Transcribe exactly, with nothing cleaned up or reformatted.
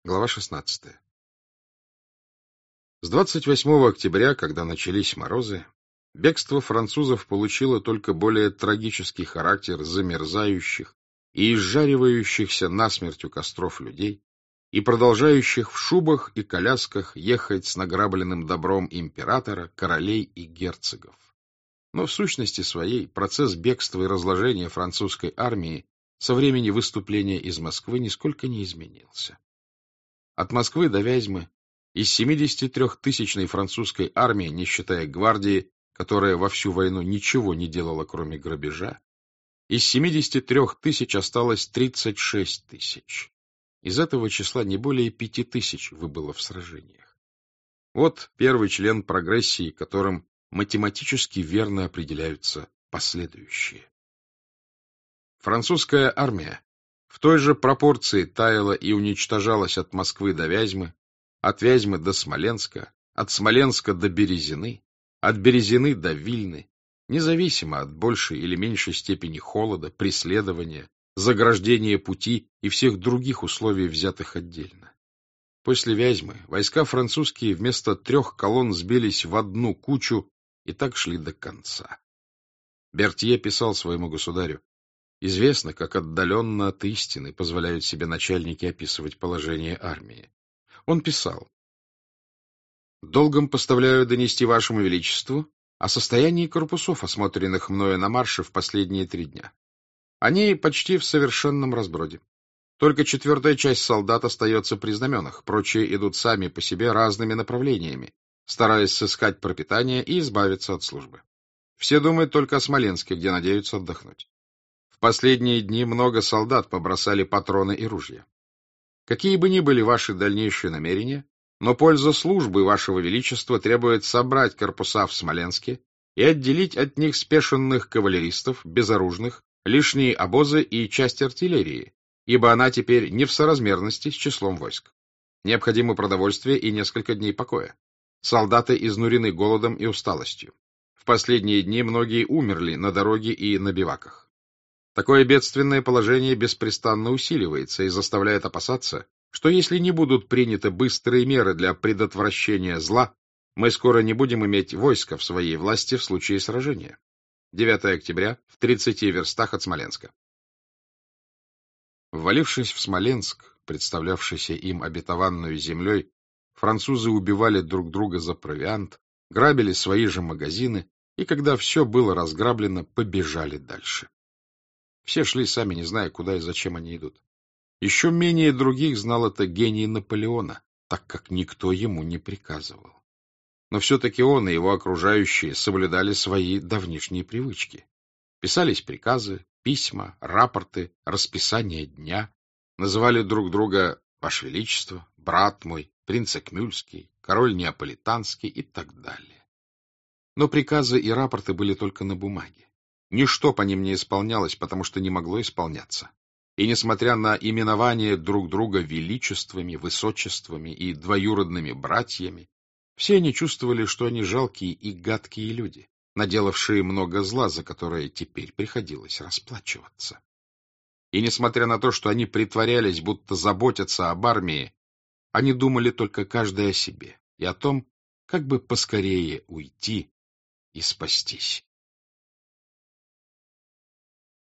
Глава шестнадцатая. С двадцать восьмого октября, когда начались морозы, бегство французов получило только более трагический характер замерзающих и изжаривающихся насмерть у костров людей и продолжающих в шубах и колясках ехать с награбленным добром императора, королей и герцогов. Но в сущности своей процесс бегства и разложения французской армии со времени выступления из Москвы нисколько не изменился. От Москвы до Вязьмы из семидесятитрёхтысячной французской армии, не считая гвардии, которая во всю войну ничего не делала, кроме грабежа, из семидесяти трёх тысяч осталось тридцать шесть тысяч. Из этого числа не более пяти тысяч выбыло в сражениях. Вот первый член прогрессии, которым математически верно определяются последующие. Французская армия в той же пропорции таяла и уничтожалась от Москвы до Вязьмы, от Вязьмы до Смоленска, от Смоленска до Березины, от Березины до Вильны, независимо от большей или меньшей степени холода, преследования, заграждения пути и всех других условий, взятых отдельно. После Вязьмы войска французские вместо трех колонн сбились в одну кучу и так шли до конца. Бертье писал своему государю: «Известно, как отдаленно от истины позволяют себе начальники описывать положение армии». Он писал: «Долгом поставляю донести вашему величеству о состоянии корпусов, осмотренных мною на марше в последние три дня. Они почти в совершенном разброде. Только четвертая часть солдат остается при знаменах, прочие идут сами по себе разными направлениями, стараясь сыскать пропитание и избавиться от службы. Все думают только о Смоленске, где надеются отдохнуть. В последние дни много солдат побросали патроны и ружья. Какие бы ни были ваши дальнейшие намерения, но польза службы вашего величества требует собрать корпуса в Смоленске и отделить от них спешенных кавалеристов, безоружных, лишние обозы и часть артиллерии, ибо она теперь не в соразмерности с числом войск. Необходимо продовольствие и несколько дней покоя. Солдаты изнурены голодом и усталостью. В последние дни многие умерли на дороге и на биваках. Такое бедственное положение беспрестанно усиливается и заставляет опасаться, что если не будут приняты быстрые меры для предотвращения зла, мы скоро не будем иметь войска в своей власти в случае сражения. девятого октября, в тридцати верстах от Смоленска». Ввалившись в Смоленск, представлявшийся им обетованную землей, французы убивали друг друга за провиант, грабили свои же магазины и, когда все было разграблено, побежали дальше. Все шли сами, не зная, куда и зачем они идут. Еще менее других знал это гений Наполеона, так как никто ему не приказывал. Но все-таки он и его окружающие соблюдали свои давнишние привычки. Писались приказы, письма, рапорты, расписание дня, называли друг друга «Ваше Величество», «Брат мой», «Принц Экмюльский», «Король Неаполитанский» и так далее. Но приказы и рапорты были только на бумаге. Ничто по ним не исполнялось, потому что не могло исполняться. И несмотря на именование друг друга величествами, высочествами и двоюродными братьями, все они чувствовали, что они жалкие и гадкие люди, наделавшие много зла, за которое теперь приходилось расплачиваться. И несмотря на то, что они притворялись, будто заботятся об армии, они думали только каждый о себе и о том, как бы поскорее уйти и спастись.